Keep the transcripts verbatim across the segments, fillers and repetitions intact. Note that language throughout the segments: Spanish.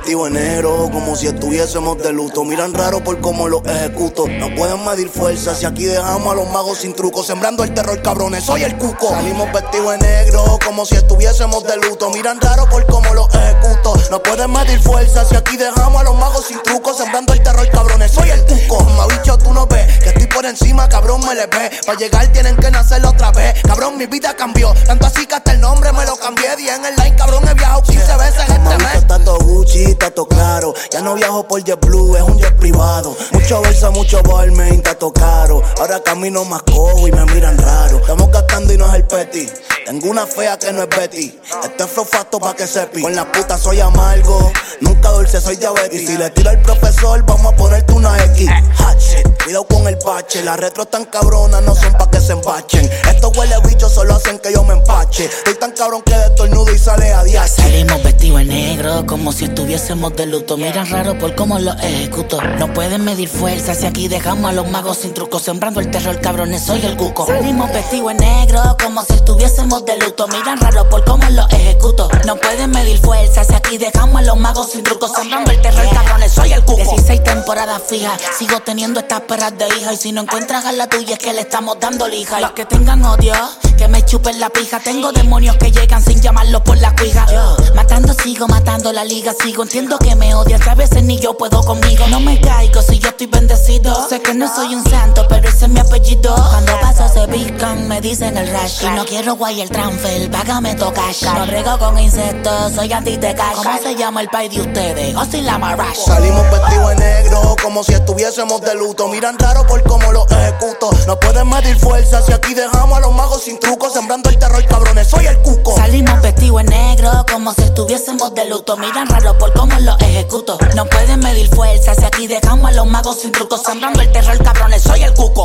vestidos en negro, como si estuviésemos de luto. Miran raro por cómo lo ejecuto. No pueden medir fuerza si aquí dejamos a los magos sin truco. Sembrando el terror, cabrones, soy el cuco. Salimos vestidos en negro, como si estuviésemos de luto. Miran raro por cómo lo ejecuto. No pueden medir fuerza si aquí dejamos a los magos sin truco. Sembrando el terror, cabrones, soy el cuco. Ma bicho, tú no ves que estoy por encima, cabrón, me le ve. Para llegar tienen que nacerlo otra vez. Cabrón, mi vida cambió, tanto así que hasta el nombre me lo cambié. Día en el line, cabrón, he viajado quince veces en este mes. Está todo Gucci, está todo claro. Ya no viajo por JetBlue, es un jet privado. Mucho bolsa, mucho Balmain, está todo caro. Ahora camino más cojo y me miran raro. Estamos gastando y no es el petty. Tengo una fea que no es Betty. Este es flow facto pa' que sepi. Con la puta soy amargo, nunca dulce, soy diabetes. Y si le tiro al profesor, vamos a ponerte una X. Hot shit, cuidado con el bache. Las retros tan cabronas no son pa' que se empachen. Estos huele bichos solo hacen que yo me empache. Estoy tan cabrón que destornudo y sale a diache. Salimos vestidos en negro, como si estuviésemos de luto. Miran raro por cómo lo ejecuto. No pueden medir fuerza si aquí dejamos a los magos sin truco. Sembrando el terror, cabrones, soy el cuco. Salimos vestidos en negro, como si estuviésemos de luto. Miran raro por cómo lo ejecuto. No pueden medir fuerza si aquí dejamos a los magos sin truco. Sembrando el terror, cabrones, soy el cuco. dieciséis temporadas fijas, sigo teniendo estas perras de hija. Y si no encuentras a la tuya es que le estamos dando lija. Los que tengan odio, que me chupen la pija. Tengo demonios que llegan sin llamarlos por la cuija. Yo, matando sigo, matando la liga. Sigo, entiendo que me odias, a veces ni yo puedo conmigo. No me caigo si yo estoy bendecido. Sé que no soy un santo, pero ese es mi apellido. Cuando paso se pican, me dicen el rash. Y no quiero guay el transfer, págame tu cash. No brego con insectos, soy anti-tecash. ¿Cómo se llama el país de ustedes? Hostil la Marash. Salimos vestidos en negro, como si estuviésemos de luto. Miran raro por cómo lo ejecuto. No pueden medir fuerza si aquí dejamos a los magos sin truco. Sembrando el terror, cabrones, soy el cuco. Salimos vestidos en negro, como si estuviésemos de luto. Miran raro por cómo lo ejecuto. No pueden medir fuerza si aquí dejamos a los magos sin truco. Sembrando el terror, cabrones, soy el cuco.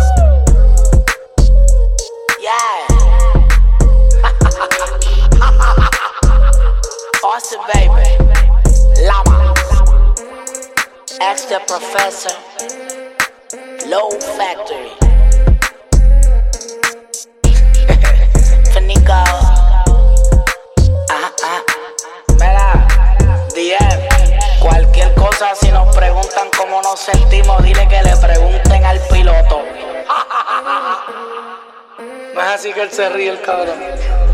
Yeah. Awesome, baby. Lama. Ask the professor. Low Factory. Finico. Ajá, ajá. Mira, D M. Cualquier cosa, si nos preguntan cómo nos sentimos, dile que le pregunten al piloto. No es así que él se ríe, el cabrón.